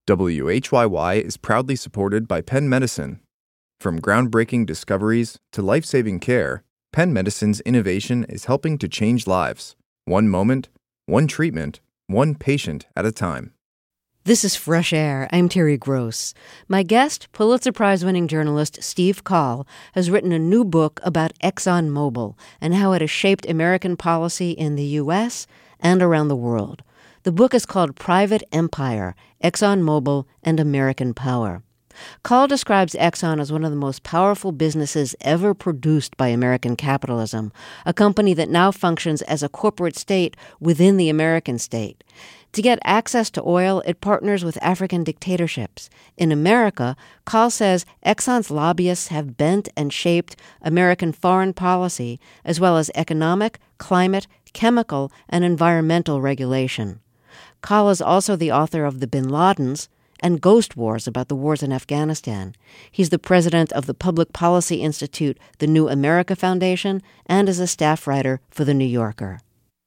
WHYY is proudly supported by Penn Medicine. From groundbreaking discoveries to life-saving care, Penn Medicine's innovation is helping to change lives. One moment, one treatment, one patient at a time. This is Fresh Air. I'm Terry Gross. My guest, Pulitzer Prize-winning journalist Steve Coll, has written a new book about ExxonMobil and how it has shaped American policy in the U.S. and around the world. The book is called Private Empire, ExxonMobil and American Power. Coll describes Exxon as one of the most powerful businesses ever produced by American capitalism, a company that now functions as a corporate state within the American state. To get access to oil, it partners with African dictatorships. In America, Coll says Exxon's lobbyists have bent and shaped American foreign policy, as well as economic, climate, chemical, and environmental regulation. Coll is also the author of The Bin Ladens and Ghost Wars about the wars in Afghanistan. He's the president of the Public Policy Institute, the New America Foundation, and is a staff writer for The New Yorker.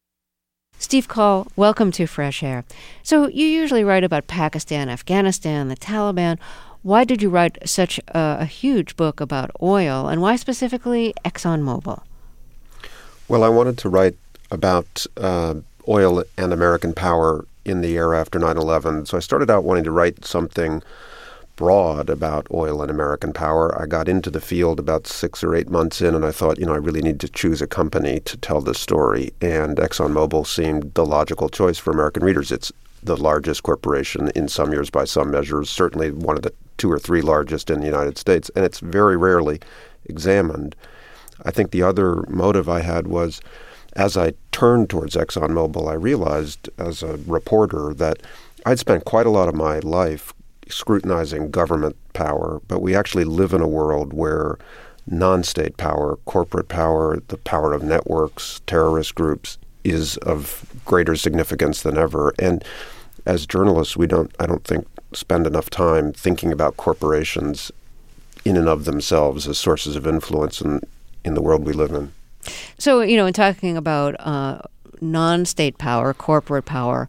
Steve Coll, welcome to Fresh Air. So you usually write about Pakistan, Afghanistan, the Taliban. Why did you write such a huge book about oil, and why specifically ExxonMobil? Well, I wanted to write about oil and American power in the era after 9/11. So I started out wanting to write something broad about oil and American power. I got into the field about 6 or 8 months in, and I thought, I really need to choose a company to tell this story. And ExxonMobil seemed the logical choice for American readers. It's the largest corporation in some years by some measures, certainly one of the 2 or 3 largest in the United States, and it's very rarely examined. I think the other motive I had was, as I turned towards ExxonMobil, I realized as a reporter that I'd spent quite a lot of my life scrutinizing government power, but we actually live in a world where non-state power, corporate power, the power of networks, terrorist groups, is of greater significance than ever. And as journalists, I don't think, spend enough time thinking about corporations in and of themselves as sources of influence in the world we live in. So, in talking about non-state power, corporate power,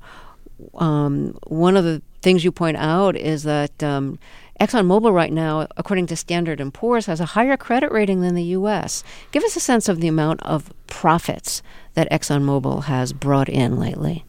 one of the things you point out is that ExxonMobil right now, according to Standard & Poor's, has a higher credit rating than the U.S. Give us a sense of the amount of profits that ExxonMobil has brought in lately.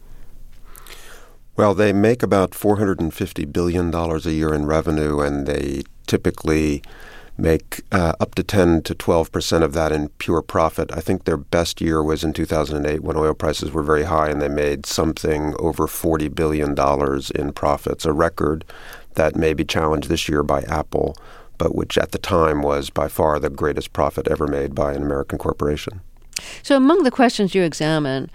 Well, they make about $450 billion a year in revenue, and they typically make up to 10 to 12% of that in pure profit. I think their best year was in 2008 when oil prices were very high, and they made something over $40 billion in profits, a record that may be challenged this year by Apple, but which at the time was by far the greatest profit ever made by an American corporation. So among the questions you examine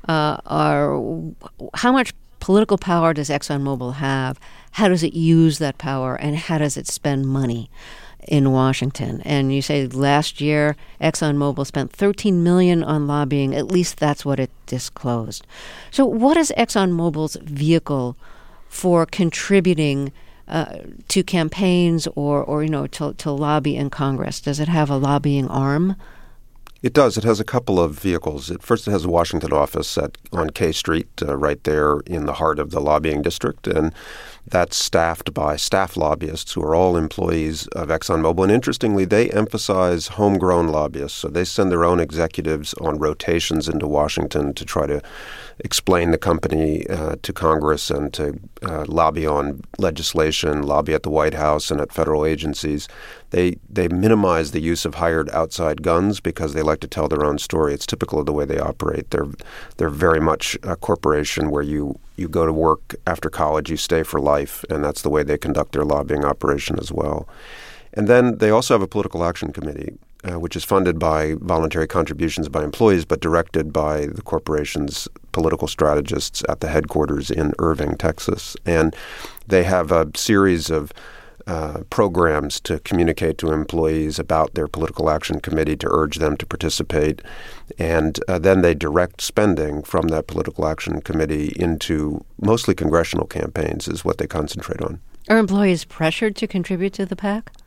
are how much political power does ExxonMobil have, how does it use that power, and how does it spend money in Washington? And you say last year ExxonMobil spent $13 million on lobbying. At least that's what it disclosed. So what is ExxonMobil's vehicle for contributing to campaigns or to lobby in Congress? Does it have a lobbying arm? It does. It has a couple of vehicles. First, it has a Washington office on K Street, right there in the heart of the lobbying district, and that's staffed by staff lobbyists who are all employees of ExxonMobil. And interestingly, they emphasize homegrown lobbyists, so they send their own executives on rotations into Washington to try to explain the company to Congress and to lobby on legislation, lobby at the White House and at federal agencies. They minimize the use of hired outside guns because they like to tell their own story. It's typical of the way they operate. They're very much a corporation where you go to work after college, you stay for life, and that's the way they conduct their lobbying operation as well. And then they also have a political action committee, which is funded by voluntary contributions by employees, but directed by the corporation's political strategists at the headquarters in Irving, Texas. And they have a series of programs to communicate to employees about their political action committee to urge them to participate. And then they direct spending from that political action committee into mostly congressional campaigns is what they concentrate on. Are employees pressured to contribute to the PAC?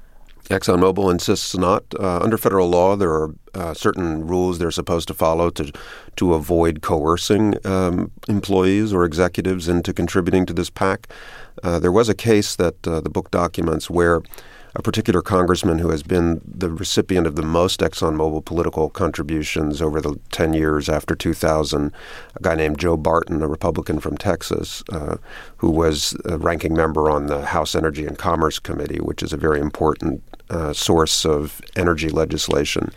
ExxonMobil insists not. Under federal law, there are certain rules they're supposed to follow to avoid coercing employees or executives into contributing to this PAC. There was a case that the book documents where a particular congressman who has been the recipient of the most ExxonMobil political contributions over the 10 years after 2000, a guy named Joe Barton, a Republican from Texas, who was a ranking member on the House Energy and Commerce Committee, which is a very important source of energy legislation.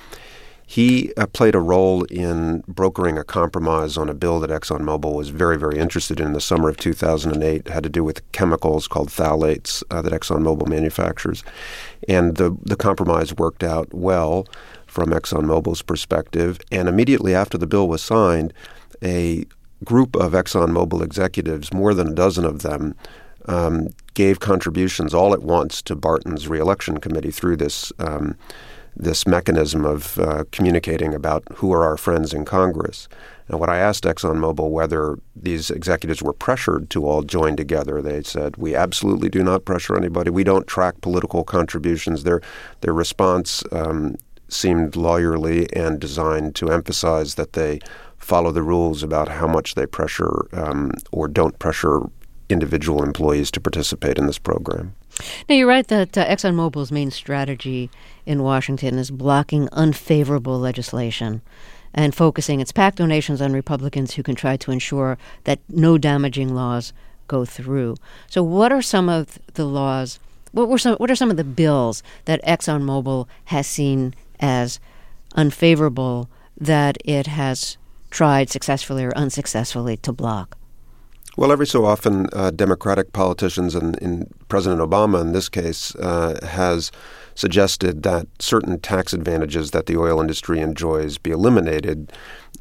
He played a role in brokering a compromise on a bill that ExxonMobil was very, very interested in the summer of 2008. It had to do with chemicals called phthalates that ExxonMobil manufactures. And the compromise worked out well from ExxonMobil's perspective. And immediately after the bill was signed, a group of ExxonMobil executives, more than a dozen of them, gave contributions all at once to Barton's reelection committee through this mechanism of communicating about who are our friends in Congress. And when I asked ExxonMobil whether these executives were pressured to all join together, they said, we absolutely do not pressure anybody. We don't track political contributions. Their response seemed lawyerly and designed to emphasize that they follow the rules about how much they pressure or don't pressure individual employees to participate in this program. Now, you're right that ExxonMobil's main strategy in Washington is blocking unfavorable legislation and focusing its PAC donations on Republicans who can try to ensure that no damaging laws go through. So what are some of the laws, what are some of the bills that ExxonMobil has seen as unfavorable that it has tried successfully or unsuccessfully to block? Well, every so often, Democratic politicians, and in President Obama in this case, has suggested that certain tax advantages that the oil industry enjoys be eliminated.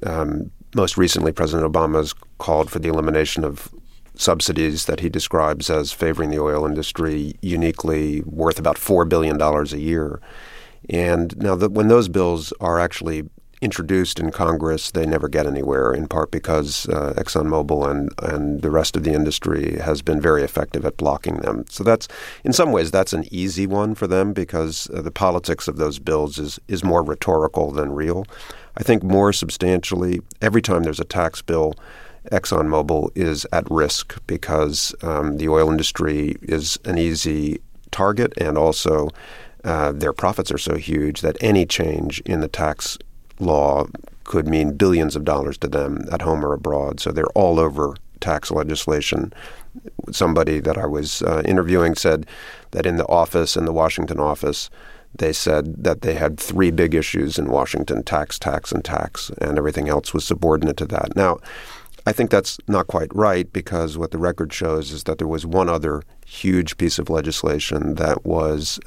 Most recently, President Obama has called for the elimination of subsidies that he describes as favoring the oil industry uniquely, worth about $4 billion a year. And now when those bills are actually introduced in Congress, they never get anywhere, in part because ExxonMobil and the rest of the industry has been very effective at blocking them. So in some ways, that's an easy one for them because the politics of those bills is more rhetorical than real. I think more substantially, every time there's a tax bill, ExxonMobil is at risk because the oil industry is an easy target, and also their profits are so huge that any change in the tax law could mean billions of dollars to them at home or abroad. So they're all over tax legislation. Somebody that I was interviewing said that in the Washington office, they said that they had three big issues in Washington: tax, and everything else was subordinate to that. Now, I think that's not quite right, because what the record shows is that there was one other huge piece of legislation that was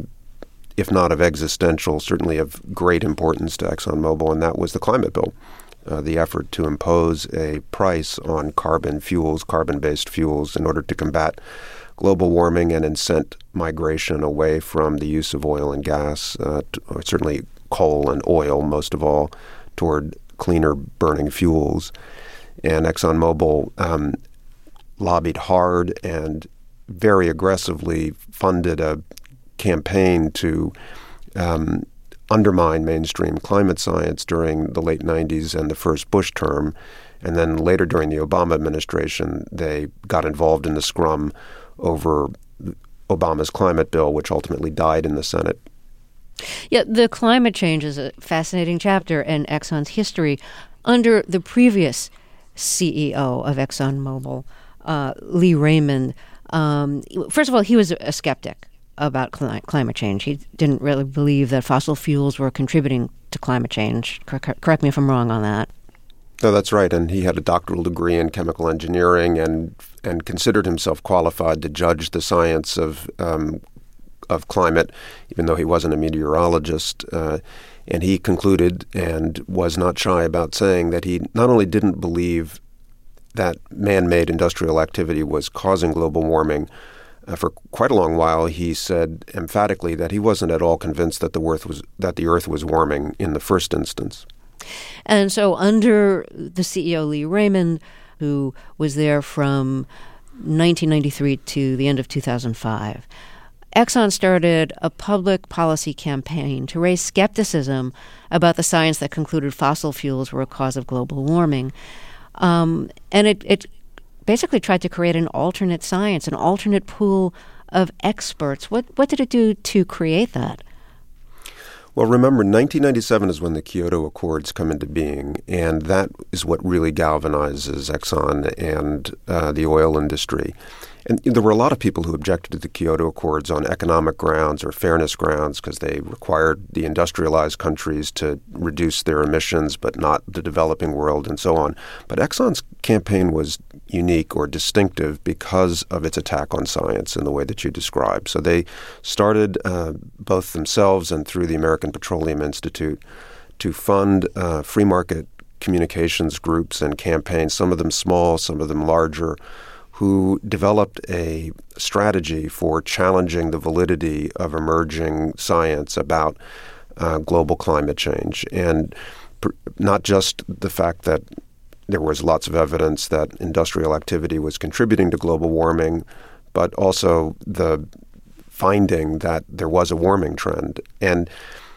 if not of existential, certainly of great importance to ExxonMobil, and that was the climate bill, the effort to impose a price on carbon-based fuels, in order to combat global warming and incent migration away from the use of oil and gas, or certainly coal and oil, most of all, toward cleaner burning fuels. And ExxonMobil lobbied hard and very aggressively funded a campaign to undermine mainstream climate science during the late 90s and the first Bush term. And then later during the Obama administration, they got involved in the scrum over Obama's climate bill, which ultimately died in the Senate. Yeah, the climate change is a fascinating chapter in Exxon's history. Under the previous CEO of ExxonMobil, Lee Raymond, first of all, he was a skeptic about climate change. He didn't really believe that fossil fuels were contributing to climate change. Correct me if I'm wrong on that. No, that's right. And he had a doctoral degree in chemical engineering and considered himself qualified to judge the science of climate, even though he wasn't a meteorologist. And he concluded, and was not shy about saying, that he not only didn't believe that man-made industrial activity was causing global warming. For quite a long while, he said emphatically that he wasn't at all convinced that the Earth was warming in the first instance. And so under the CEO, Lee Raymond, who was there from 1993 to the end of 2005, Exxon started a public policy campaign to raise skepticism about the science that concluded fossil fuels were a cause of global warming. And it basically tried to create an alternate science, an alternate pool of experts. What did it do to create that? Well, remember, 1997 is when the Kyoto Accords come into being, and that is what really galvanizes Exxon and the oil industry. And there were a lot of people who objected to the Kyoto Accords on economic grounds or fairness grounds because they required the industrialized countries to reduce their emissions, but not the developing world and so on. But Exxon's campaign was unique or distinctive because of its attack on science in the way that you described. So they started both themselves and through the American Petroleum Institute to fund free market communications groups and campaigns, some of them small, some of them larger, who developed a strategy for challenging the validity of emerging science about global climate change. And not just the fact that there was lots of evidence that industrial activity was contributing to global warming, but also the finding that there was a warming trend. And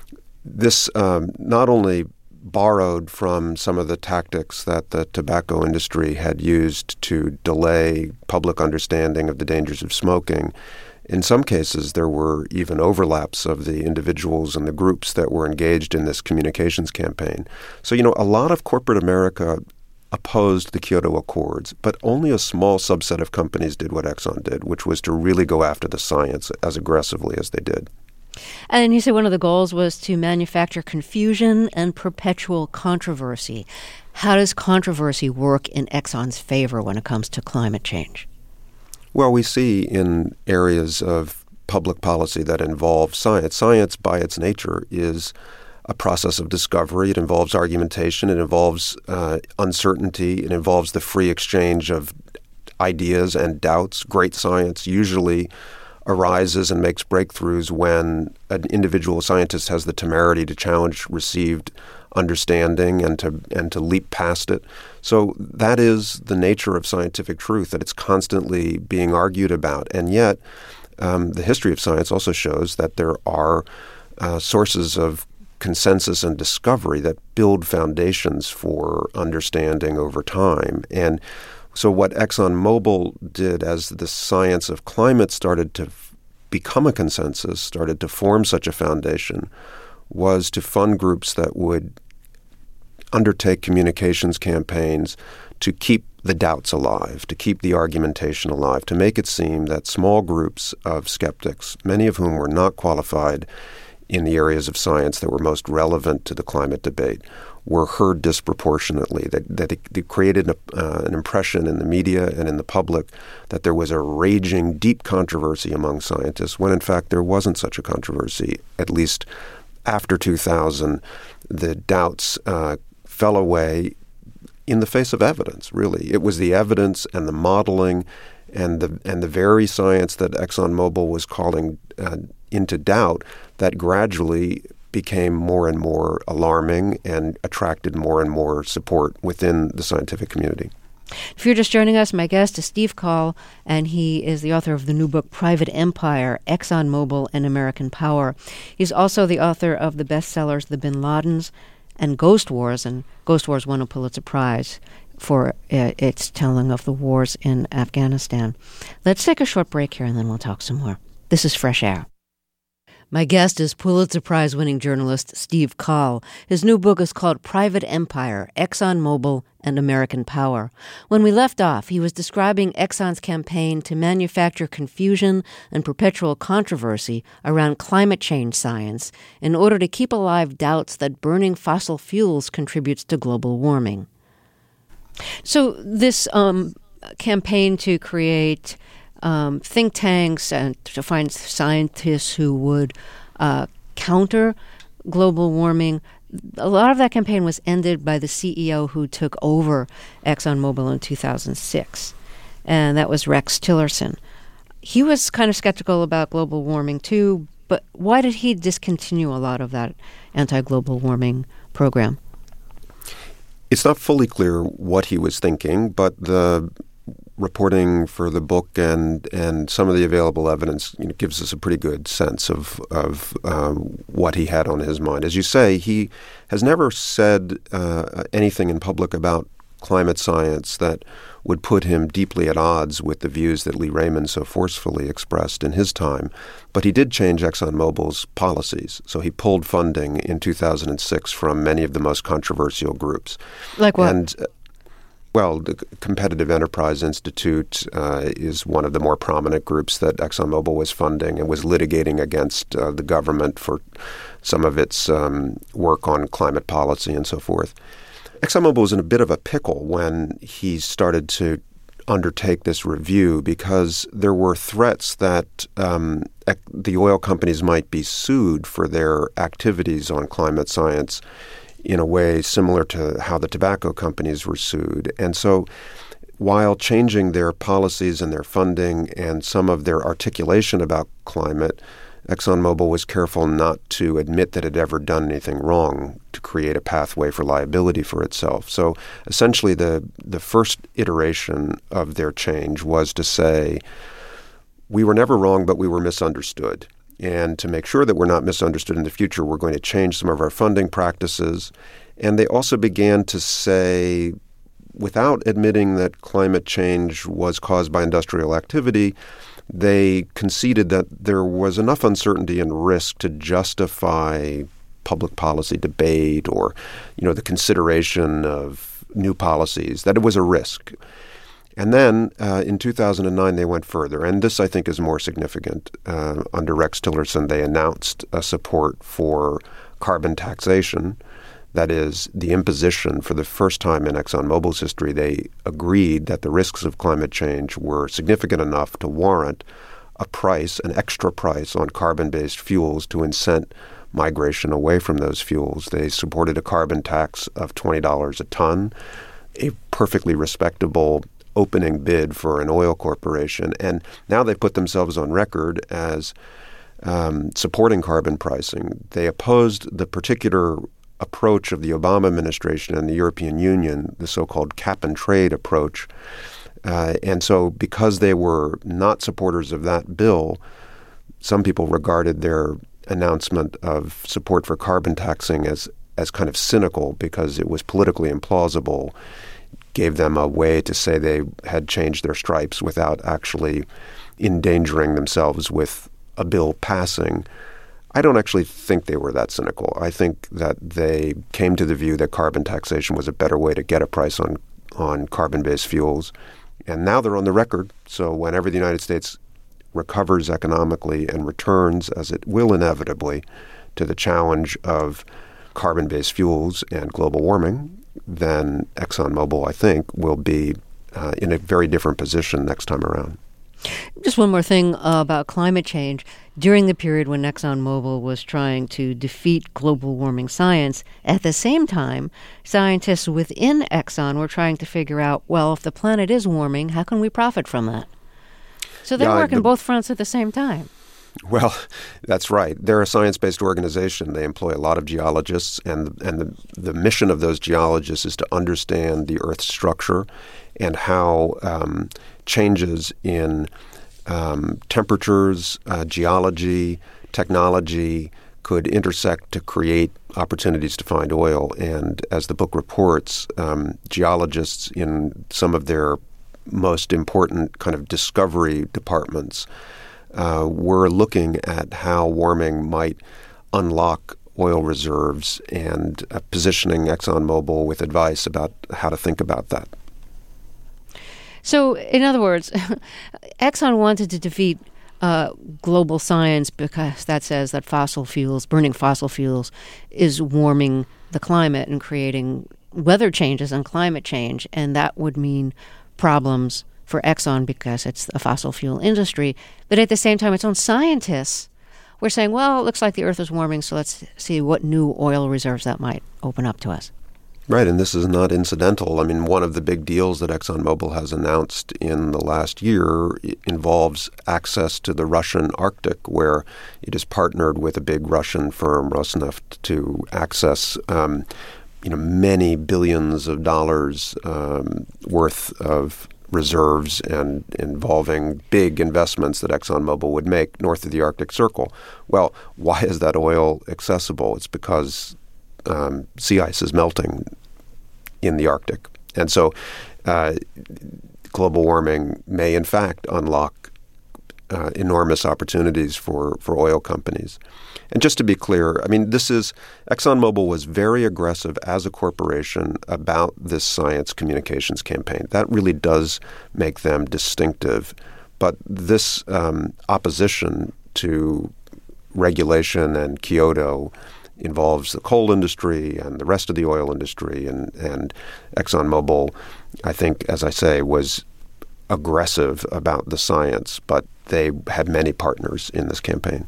this not only borrowed from some of the tactics that the tobacco industry had used to delay public understanding of the dangers of smoking. In some cases, there were even overlaps of the individuals and the groups that were engaged in this communications campaign. So, a lot of corporate America opposed the Kyoto Accords, but only a small subset of companies did what Exxon did, which was to really go after the science as aggressively as they did. And you said one of the goals was to manufacture confusion and perpetual controversy. How does controversy work in Exxon's favor when it comes to climate change? Well, we see in areas of public policy that involve science. Science, by its nature, is a process of discovery. It involves argumentation. It involves uncertainty. It involves the free exchange of ideas and doubts. Great science usually arises and makes breakthroughs when an individual scientist has the temerity to challenge received understanding and to leap past it. So that is the nature of scientific truth, that it's constantly being argued about. And yet, the history of science also shows that there are sources of consensus and discovery that build foundations for understanding over time. And so what ExxonMobil did as the science of climate started to become a consensus, started to form such a foundation, was to fund groups that would undertake communications campaigns to keep the doubts alive, to keep the argumentation alive, to make it seem that small groups of skeptics, many of whom were not qualified in the areas of science that were most relevant to the climate debate, were heard disproportionately, that it created an impression in the media and in the public that there was a raging, deep controversy among scientists, when in fact there wasn't such a controversy. At least after 2000, the doubts fell away in the face of evidence, really. It was the evidence and the modeling and the very science that ExxonMobil was calling into doubt that gradually became more and more alarming and attracted more and more support within the scientific community. If you're just joining us, my guest is Steve Coll, and he is the author of the new book, Private Empire, ExxonMobil and American Power. He's also the author of the bestsellers The Bin Ladens and Ghost Wars, and Ghost Wars won a Pulitzer Prize for its telling of the wars in Afghanistan. Let's take a short break here, and then we'll talk some more. This is Fresh Air. My guest is Pulitzer Prize-winning journalist Steve Coll. His new book is called Private Empire, ExxonMobil and American Power. When we left off, he was describing Exxon's campaign to manufacture confusion and perpetual controversy around climate change science in order to keep alive doubts that burning fossil fuels contributes to global warming. So this campaign to create think tanks and to find scientists who would counter global warming, a lot of that campaign was ended by the CEO who took over ExxonMobil in 2006, and that was Rex Tillerson. He was kind of skeptical about global warming too, but why did he discontinue a lot of that anti-global warming program? It's not fully clear what he was thinking, but the reporting for the book and some of the available evidence gives us a pretty good sense of what he had on his mind. As you say, he has never said anything in public about climate science that would put him deeply at odds with the views that Lee Raymond so forcefully expressed in his time. But he did change ExxonMobil's policies. So he pulled funding in 2006 from many of the most controversial groups. Like what? And, the Competitive Enterprise Institute is one of the more prominent groups that ExxonMobil was funding and was litigating against the government for some of its work on climate policy and so forth. ExxonMobil was in a bit of a pickle when he started to undertake this review because there were threats that the oil companies might be sued for their activities on climate science in a way similar to how the tobacco companies were sued. And so while changing their policies and their funding and some of their articulation about climate, ExxonMobil was careful not to admit that it had ever done anything wrong to create a pathway for liability for itself. So essentially the first iteration of their change was to say, we were never wrong, but we were misunderstood. And to make sure that we're not misunderstood in the future, we're going to change some of our funding practices. And they also began to say, without admitting that climate change was caused by industrial activity, they conceded that there was enough uncertainty and risk to justify public policy debate or, the consideration of new policies, that it was a risk. And then in 2009, they went further. And this, I think, is more significant. Under Rex Tillerson, they announced a support for carbon taxation. That is, the imposition for the first time in ExxonMobil's history, they agreed that the risks of climate change were significant enough to warrant a price, an extra price on carbon-based fuels to incent migration away from those fuels. They supported a carbon tax of $20 a ton, a perfectly respectable opening bid for an oil corporation. And now they've put themselves on record as supporting carbon pricing. They opposed the particular approach of the Obama administration and the European Union, the so-called cap-and-trade approach. And so because they were not supporters of that bill, some people regarded their announcement of support for carbon taxing as kind of cynical because it was politically implausible, gave them a way to say they had changed their stripes without actually endangering themselves with a bill passing. I don't actually think they were that cynical. I think that they came to the view that carbon taxation was a better way to get a price on carbon-based fuels. And now they're on the record. So whenever the United States recovers economically and returns, as it will inevitably, to the challenge of carbon-based fuels and global warming, then ExxonMobil, I think, will be in a very different position next time around. Just one more thing about climate change. During the period when ExxonMobil was trying to defeat global warming science, at the same time, scientists within Exxon were trying to figure out, well, if the planet is warming, how can we profit from that? So they're working both fronts at the same time. Well, that's right. They're a science-based organization. They employ a lot of geologists, and the mission of those geologists is to understand the Earth's structure and how changes in temperatures, geology, technology could intersect to create opportunities to find oil. And as the book reports, geologists in some of their most important kind of discovery departments were looking at how warming might unlock oil reserves and positioning ExxonMobil with advice about how to think about that. So, in other words, Exxon wanted to defeat global science because that says that burning fossil fuels is warming the climate and creating weather changes and climate change, and that would mean problems for Exxon because it's a fossil fuel industry. But at the same time, its own scientists were saying, well, it looks like the Earth is warming, so let's see what new oil reserves that might open up to us. Right, and this is not incidental. I mean, one of the big deals that ExxonMobil has announced in the last year involves access to the Russian Arctic, where it has partnered with a big Russian firm, Rosneft, to access many billions of dollars worth of reserves and involving big investments that ExxonMobil would make north of the Arctic Circle. Well, why is that oil accessible? It's because sea ice is melting in the Arctic. And so global warming may, in fact, unlock enormous opportunities for oil companies. And just to be clear, I mean, ExxonMobil was very aggressive as a corporation about this science communications campaign. That really does make them distinctive. But this opposition to regulation and Kyoto involves the coal industry and the rest of the oil industry. And ExxonMobil, I think, as I say, was aggressive about the science, but they had many partners in this campaign.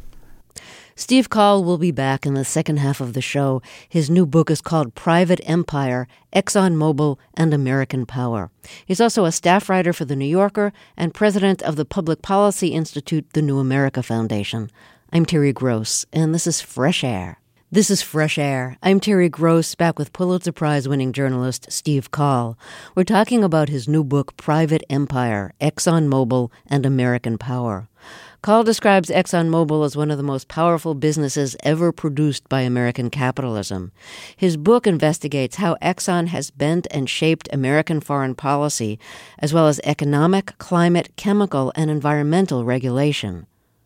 Steve Coll will be back in the second half of the show. His new book is called Private Empire, ExxonMobil and American Power. He's also a staff writer for The New Yorker and president of the Public Policy Institute, the New America Foundation. I'm Terry Gross, and this is Fresh Air. This is Fresh Air. I'm Terry Gross, back with Pulitzer Prize-winning journalist Steve Coll. We're talking about his new book, Private Empire, ExxonMobil and American Power. Coll describes ExxonMobil as one of the most powerful businesses ever produced by American capitalism. His book investigates how Exxon has bent and shaped American foreign policy, as well as economic, climate, chemical, and environmental regulation.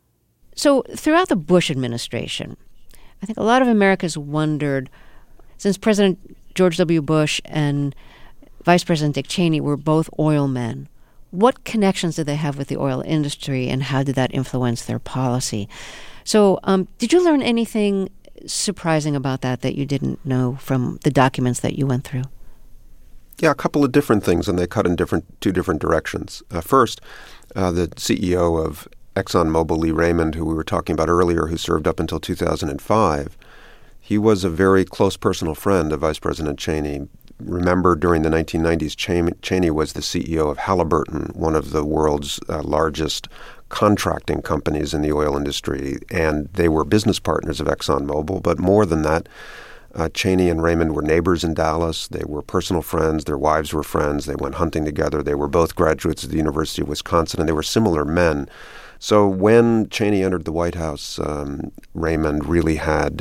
So, throughout the Bush administration, I think a lot of Americans wondered, since President George W. Bush and Vice President Dick Cheney were both oil men, what connections did they have with the oil industry, and how did that influence their policy? So did you learn anything surprising about that you didn't know from the documents that you went through? Yeah, a couple of different things, and they cut in two different directions. First, the CEO of ExxonMobil, Lee Raymond, who we were talking about earlier, who served up until 2005, he was a very close personal friend of Vice President Cheney. Remember, during the 1990s, Cheney was the CEO of Halliburton, one of the world's largest contracting companies in the oil industry, and they were business partners of ExxonMobil. But more than that, Cheney and Raymond were neighbors in Dallas. They were personal friends. Their wives were friends. They went hunting together. They were both graduates of the University of Wisconsin, and they were similar men. So when Cheney entered the White House, Raymond really had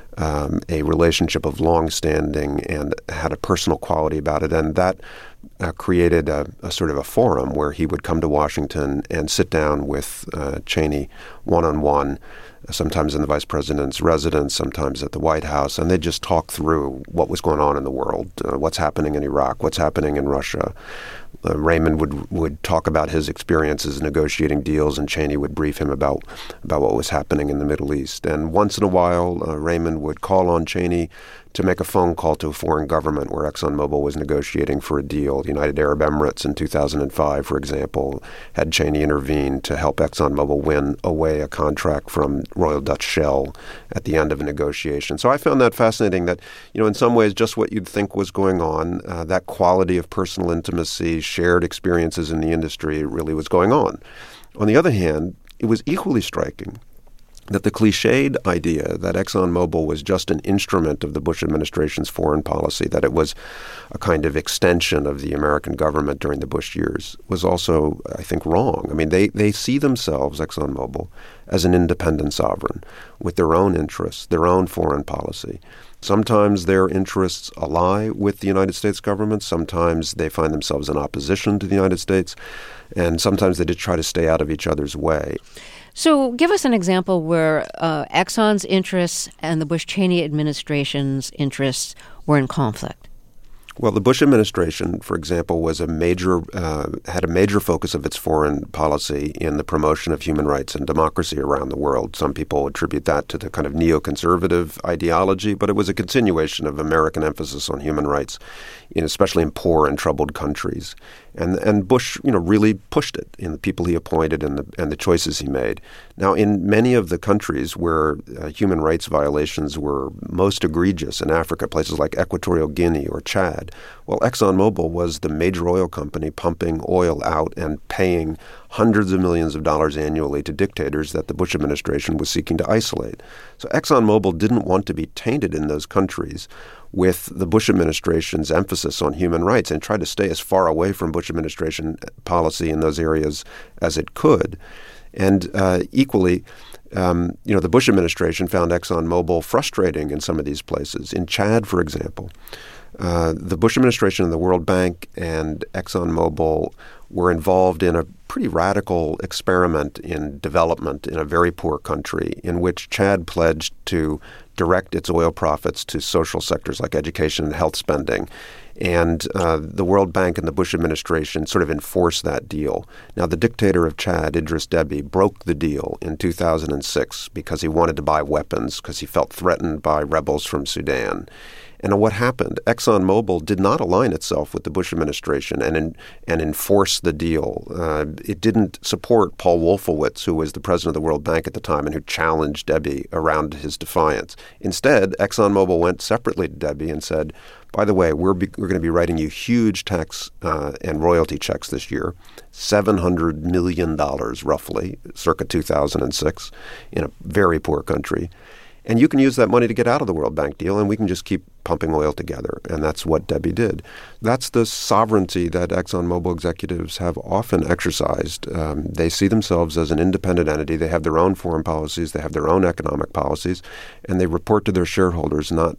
a relationship of long-standing and had a personal quality about it, and that created a sort of a forum where he would come to Washington and sit down with Cheney one-on-one, sometimes in the vice president's residence, sometimes at the White House, and they'd just talk through what was going on in the world, what's happening in Iraq, what's happening in Russia. Raymond would talk about his experiences negotiating deals, and Cheney would brief him about what was happening in the Middle East. And once in a while, Raymond would call on Cheney to make a phone call to a foreign government where ExxonMobil was negotiating for a deal. The United Arab Emirates in 2005, for example, had Cheney intervene to help ExxonMobil win away a contract from Royal Dutch Shell at the end of a negotiation. So I found that fascinating that, in some ways, just what you'd think was going on, that quality of personal intimacy, shared experiences in the industry really was going on. On the other hand, it was equally striking that the cliched idea that ExxonMobil was just an instrument of the Bush administration's foreign policy, that it was a kind of extension of the American government during the Bush years, was also, I think, wrong. I mean, they see themselves, ExxonMobil, as an independent sovereign with their own interests, their own foreign policy. Sometimes their interests ally with the United States government. Sometimes they find themselves in opposition to the United States. And sometimes they just try to stay out of each other's way. So give us an example where Exxon's interests and the Bush-Cheney administration's interests were in conflict. Well, the Bush administration, for example, was had a major focus of its foreign policy in the promotion of human rights and democracy around the world. Some people attribute that to the kind of neoconservative ideology, but it was a continuation of American emphasis on human rights, especially in poor and troubled countries. And Bush, really pushed it in the people he appointed and the choices he made. Now, in many of the countries where human rights violations were most egregious in Africa, places like Equatorial Guinea or Chad, Well, ExxonMobil was the major oil company pumping oil out and paying hundreds of millions of dollars annually to dictators that the Bush administration was seeking to isolate. So ExxonMobil didn't want to be tainted in those countries with the Bush administration's emphasis on human rights and tried to stay as far away from Bush administration policy in those areas as it could. And equally, the Bush administration found ExxonMobil frustrating in some of these places. In Chad, for example, the Bush administration and the World Bank and ExxonMobil were involved in a pretty radical experiment in development in a very poor country in which Chad pledged to direct its oil profits to social sectors like education and health spending. And the World Bank and the Bush administration sort of enforced that deal. Now, the dictator of Chad, Idris Deby, broke the deal in 2006 because he wanted to buy weapons because he felt threatened by rebels from Sudan. And what happened? ExxonMobil did not align itself with the Bush administration and enforce the deal. It didn't support Paul Wolfowitz, who was the president of the World Bank at the time and who challenged Deby around his defiance. Instead, ExxonMobil went separately to Deby and said, by the way, we're going to be writing you huge tax and royalty checks this year, $700 million roughly, circa 2006, in a very poor country. And you can use that money to get out of the World Bank deal, and we can just keep pumping oil together. And that's what Deby did. That's the sovereignty that ExxonMobil executives have often exercised. They see themselves as an independent entity. They have their own foreign policies. They have their own economic policies. And they report to their shareholders, not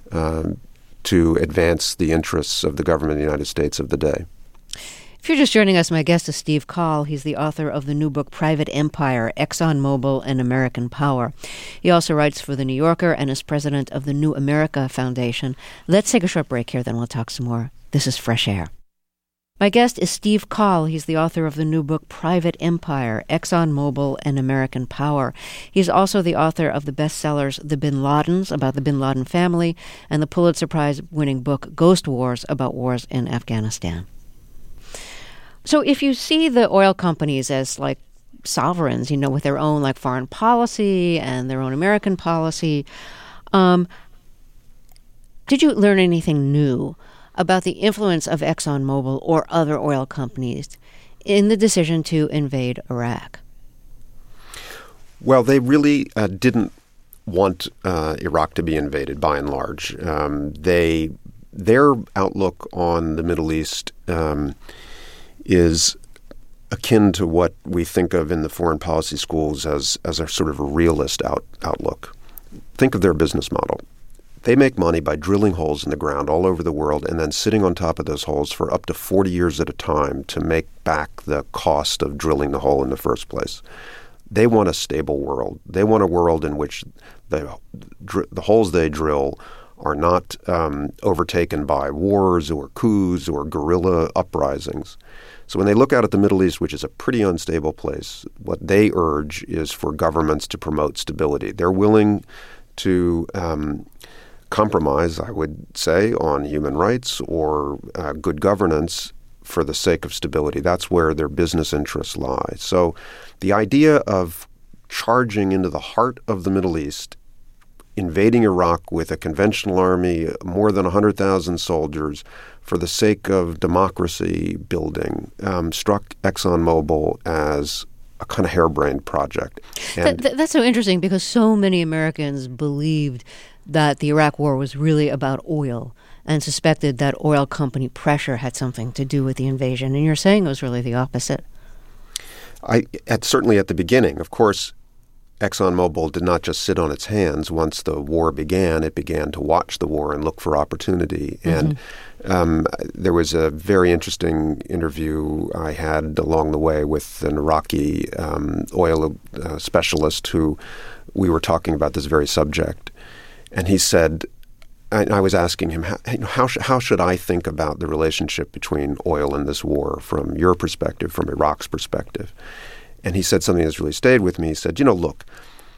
to advance the interests of the government of the United States of the day. If you're just joining us, my guest is Steve Coll. He's the author of the new book, Private Empire, ExxonMobil and American Power. He also writes for The New Yorker and is president of the New America Foundation. Let's take a short break here, then we'll talk some more. This is Fresh Air. My guest is Steve Coll. He's the author of the new book, Private Empire, ExxonMobil and American Power. He's also the author of the bestsellers The Bin Ladens, about the Bin Laden family, and the Pulitzer Prize-winning book, Ghost Wars, about wars in Afghanistan. So if you see the oil companies as like sovereigns, with their own like foreign policy and their own American policy, did you learn anything new about the influence of ExxonMobil or other oil companies in the decision to invade Iraq? Well, they really didn't want Iraq to be invaded by and large. Their outlook on the Middle East is akin to what we think of in the foreign policy schools as a sort of a realist outlook. Think of their business model. They make money by drilling holes in the ground all over the world and then sitting on top of those holes for up to 40 years at a time to make back the cost of drilling the hole in the first place. They want a stable world. They want a world in which the holes they drill are not overtaken by wars or coups or guerrilla uprisings. So when they look out at the Middle East, which is a pretty unstable place, what they urge is for governments to promote stability. They're willing to compromise, I would say, on human rights or good governance for the sake of stability. That's where their business interests lie. So the idea of charging into the heart of the Middle East, invading Iraq with a conventional army, more than 100,000 soldiers, for the sake of democracy building, struck ExxonMobil as a kind of harebrained project. And that's so interesting because so many Americans believed that the Iraq War was really about oil and suspected that oil company pressure had something to do with the invasion. And you're saying it was really the opposite. Certainly at the beginning. Of course, ExxonMobil did not just sit on its hands. Once the war began, it began to watch the war and look for opportunity. Mm-hmm. And there was a very interesting interview I had along the way with an Iraqi oil specialist who we were talking about this very subject. And he said, I was asking him, how should I think about the relationship between oil and this war from your perspective, from Iraq's perspective? And he said something that's really stayed with me. He said, look,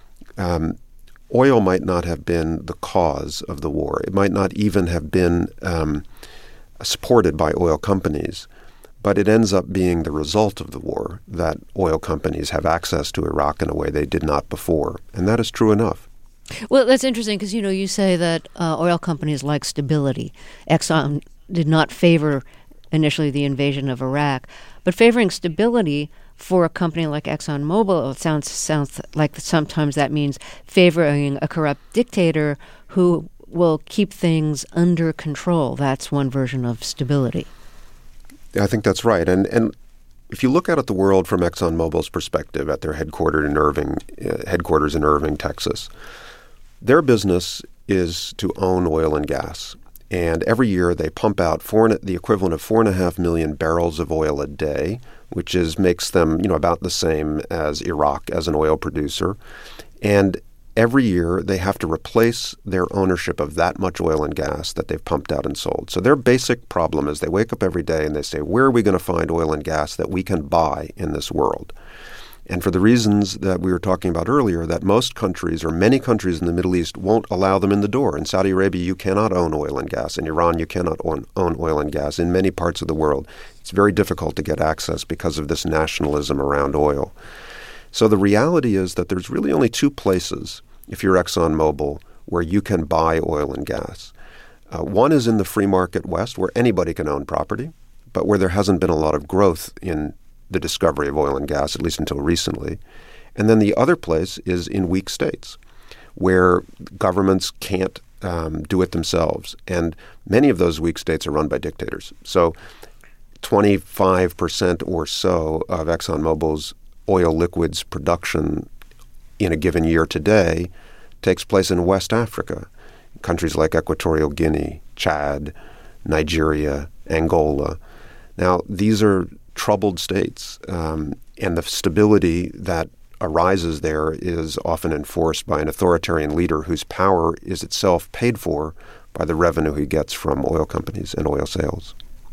oil might not have been the cause of the war. It might not even have been supported by oil companies, but it ends up being the result of the war that oil companies have access to Iraq in a way they did not before. And that is true enough. Well, that's interesting because, you say that oil companies like stability. Exxon did not favor initially the invasion of Iraq, but favoring stability for a company like ExxonMobil. It sounds like sometimes that means favoring a corrupt dictator who will keep things under control. That's one version of stability. I think that's right. And if you look out at the world from ExxonMobil's perspective, at their headquarters in Irving, Texas, their business is to own oil and gas. And every year they pump out the equivalent of 4.5 million barrels of oil a day, which makes them about the same as Iraq as an oil producer. And every year they have to replace their ownership of that much oil and gas that they've pumped out and sold. So their basic problem is they wake up every day and they say, where are we going to find oil and gas that we can buy in this world? And for the reasons that we were talking about earlier, that most countries or many countries in the Middle East won't allow them in the door. In Saudi Arabia, you cannot own oil and gas. In Iran, you cannot own oil and gas. In many parts of the world, it's very difficult to get access because of this nationalism around oil. So the reality is that there's really only two places, if you're ExxonMobil, where you can buy oil and gas. One is in the free market West, where anybody can own property, but where there hasn't been a lot of growth in the discovery of oil and gas, at least until recently. And then the other place is in weak states, where governments can't do it themselves. And many of those weak states are run by dictators. So 25% or so of ExxonMobil's oil liquids production in a given year today takes place in West Africa, countries like Equatorial Guinea, Chad, Nigeria, Angola. Now, these are troubled states, and the stability that arises there is often enforced by an authoritarian leader whose power is itself paid for by the revenue he gets from oil companies and oil sales.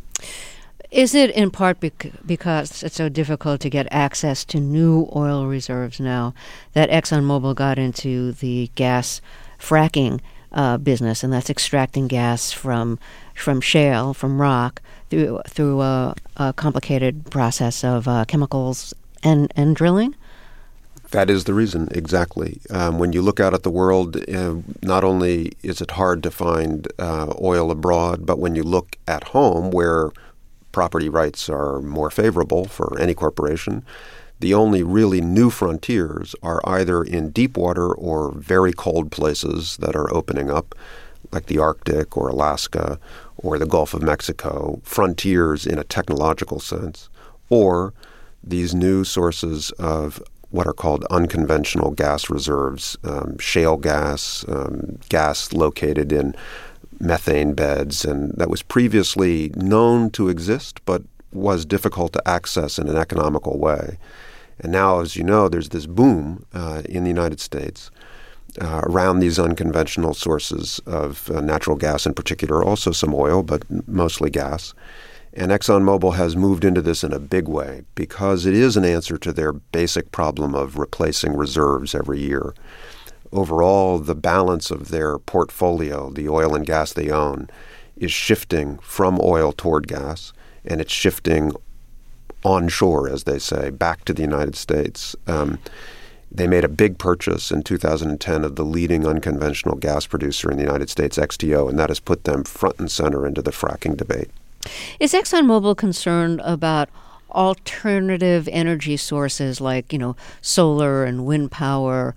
Is it in part because it's so difficult to get access to new oil reserves now that ExxonMobil got into the gas fracking business, and that's extracting gas from shale, from rock, through a complicated process of chemicals and drilling? That is the reason, exactly. When you look out at the world, not only is it hard to find oil abroad, but when you look at home where property rights are more favorable for any corporation, the only really new frontiers are either in deep water or very cold places that are opening up, like the Arctic or Alaska or the Gulf of Mexico, frontiers in a technological sense, or these new sources of what are called unconventional gas reserves, shale gas, gas located in methane beds, and that was previously known to exist but was difficult to access in an economical way. And now, as you know, there's this boom in the United States around these unconventional sources of natural gas in particular, also some oil, but mostly gas. And ExxonMobil has moved into this in a big way because it is an answer to their basic problem of replacing reserves every year. Overall, the balance of their portfolio, the oil and gas they own, is shifting from oil toward gas, and it's shifting onshore, as they say, back to the United States. They made a big purchase in 2010 of the leading unconventional gas producer in the United States, XTO, and that has put them front and center into the fracking debate. Is ExxonMobil concerned about alternative energy sources like, solar and wind power,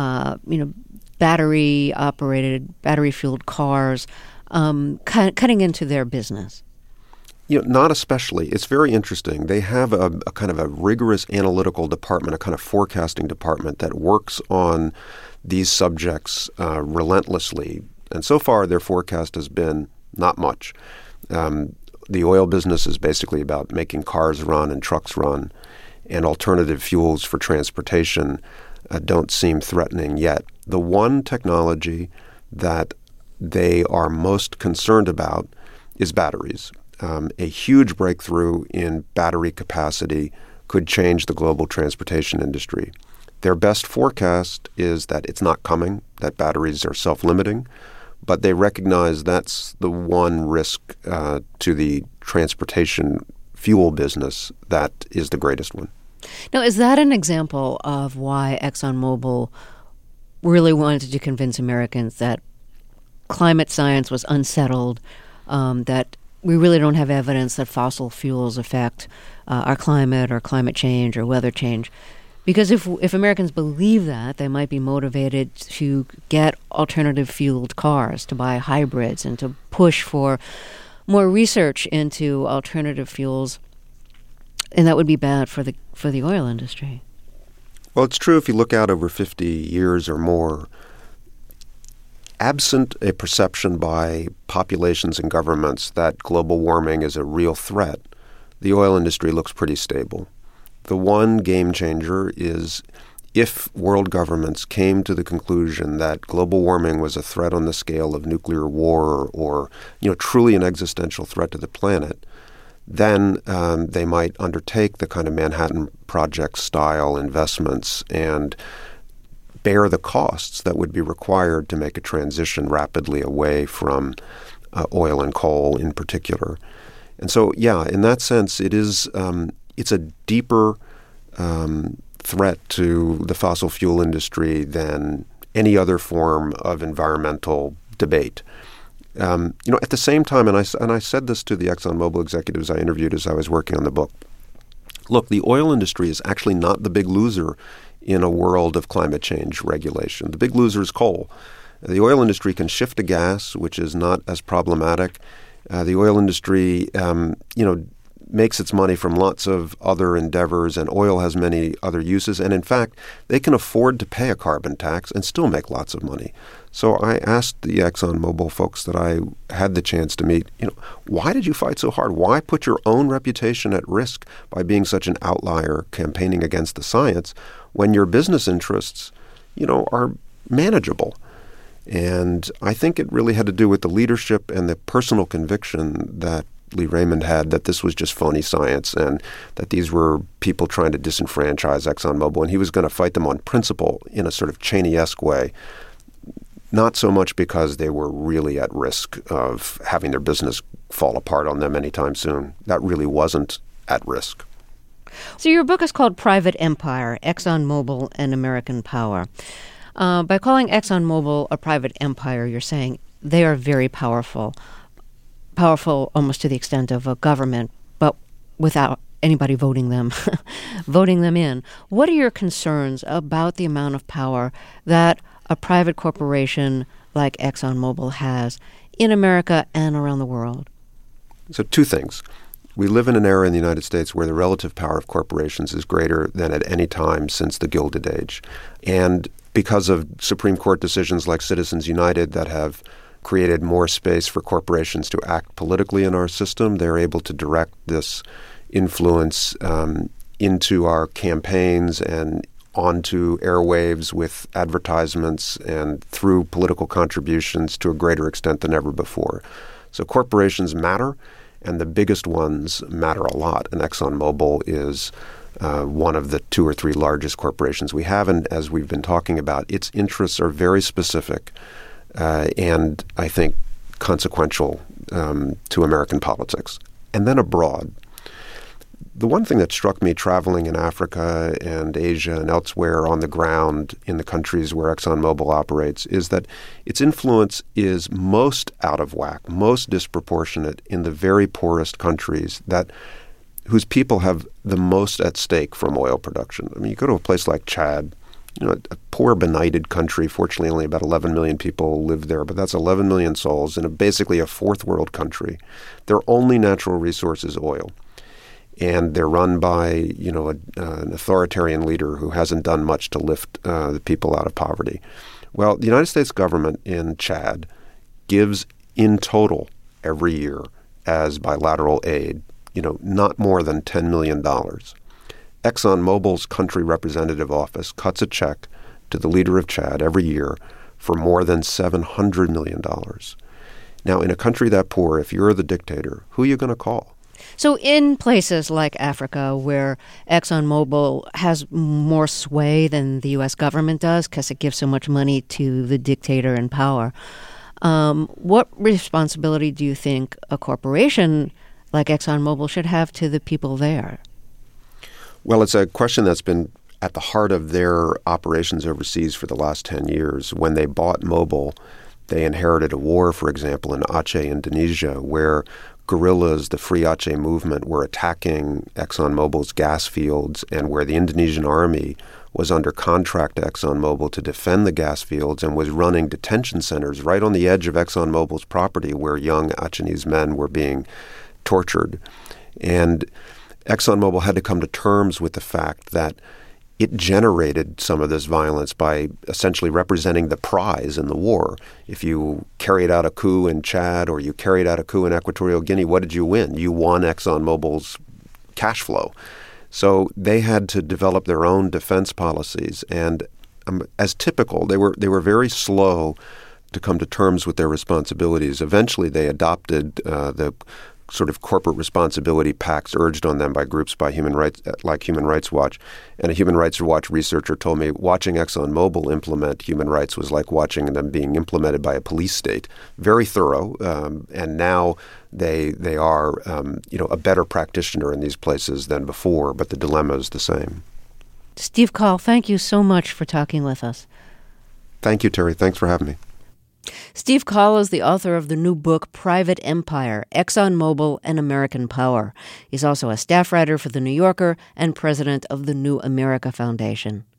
battery-operated, battery-fueled cars, cutting into their business? Not especially. It's very interesting. They have a kind of a rigorous analytical department, a kind of forecasting department that works on these subjects relentlessly. And so far, their forecast has been not much. The oil business is basically about making cars run and trucks run, and alternative fuels for transportation don't seem threatening yet. The one technology that they are most concerned about is batteries. A huge breakthrough in battery capacity could change the global transportation industry. Their best forecast is that it's not coming, that batteries are self-limiting, but they recognize that's the one risk to the transportation fuel business that is the greatest one. Now, is that an example of why ExxonMobil really wanted to convince Americans that climate science was unsettled, that we really don't have evidence that fossil fuels affect our climate or climate change or weather change. Because if Americans believe that, they might be motivated to get alternative fueled cars, to buy hybrids, and to push for more research into alternative fuels, and that would be bad for the oil industry. Well, it's true if you look out over 50 years or more. Absent a perception by populations and governments that global warming is a real threat, the oil industry looks pretty stable. The one game changer is if world governments came to the conclusion that global warming was a threat on the scale of nuclear war or truly an existential threat to the planet, then they might undertake the kind of Manhattan Project-style investments and bear the costs that would be required to make a transition rapidly away from oil and coal in particular. And so, in that sense, it's a deeper threat to the fossil fuel industry than any other form of environmental debate. At the same time, and I said this to the ExxonMobil executives I interviewed as I was working on the book, look, the oil industry is actually not the big loser in a world of climate change regulation. The big loser is coal. The oil industry can shift to gas, which is not as problematic. The oil industry, makes its money from lots of other endeavors, and oil has many other uses. And in fact, they can afford to pay a carbon tax and still make lots of money. So I asked the ExxonMobil folks that I had the chance to meet, why did you fight so hard? Why put your own reputation at risk by being such an outlier campaigning against the science when your business interests, are manageable? And I think it really had to do with the leadership and the personal conviction that Lee Raymond had that this was just phony science and that these were people trying to disenfranchise ExxonMobil, and he was going to fight them on principle in a sort of Cheney-esque way, not so much because they were really at risk of having their business fall apart on them anytime soon. That really wasn't at risk. So your book is called Private Empire, ExxonMobil and American Power. By calling ExxonMobil a private empire, you're saying they are very powerful almost to the extent of a government, but without anybody voting them in. What are your concerns about the amount of power that a private corporation like ExxonMobil has in America and around the world? So two things. We live in an era in the United States where the relative power of corporations is greater than at any time since the Gilded Age. And because of Supreme Court decisions like Citizens United that have created more space for corporations to act politically in our system, they're able to direct this influence into our campaigns and onto airwaves with advertisements and through political contributions to a greater extent than ever before. So corporations matter, and the biggest ones matter a lot. And ExxonMobil is one of the two or three largest corporations we have. And as we've been talking about, its interests are very specific and I think consequential to American politics. And then abroad. The one thing that struck me traveling in Africa and Asia and elsewhere on the ground in the countries where ExxonMobil operates is that its influence is most out of whack, most disproportionate in the very poorest countries whose people have the most at stake from oil production. I mean, you go to a place like Chad, a poor, benighted country. Fortunately, only about 11 million people live there, but that's 11 million souls in basically a fourth world country. Their only natural resource is oil. And they're run by, an authoritarian leader who hasn't done much to lift the people out of poverty. Well, the United States government in Chad gives in total every year as bilateral aid, not more than $10 million. ExxonMobil's country representative office cuts a check to the leader of Chad every year for more than $700 million. Now, in a country that poor, if you're the dictator, who are you going to call? So in places like Africa where ExxonMobil has more sway than the U.S. government does because it gives so much money to the dictator in power, what responsibility do you think a corporation like ExxonMobil should have to the people there? Well, it's a question that's been at the heart of their operations overseas for the last 10 years. When they bought Mobil, they inherited a war, for example, in Aceh, Indonesia, where guerrillas, the Free Aceh movement, were attacking ExxonMobil's gas fields, and where the Indonesian army was under contract to ExxonMobil to defend the gas fields and was running detention centers right on the edge of ExxonMobil's property where young Achenese men were being tortured. And ExxonMobil had to come to terms with the fact that it generated some of this violence by essentially representing the prize in the war. If you carried out a coup in Chad or you carried out a coup in Equatorial Guinea, what did you win? You won ExxonMobil's cash flow. So they had to develop their own defense policies. And as typical, they were very slow to come to terms with their responsibilities. Eventually, they adopted the sort of corporate responsibility pacts urged on them by groups like Human Rights Watch. And a Human Rights Watch researcher told me watching ExxonMobil implement human rights was like watching them being implemented by a police state. Very thorough, and now they are a better practitioner in these places than before, but the dilemma is the same. Steve Coll, thank you so much for talking with us. Thank you, Terry. Thanks for having me. Steve Coll is the author of the new book, Private Empire, ExxonMobil and American Power. He's also a staff writer for The New Yorker and president of the New America Foundation.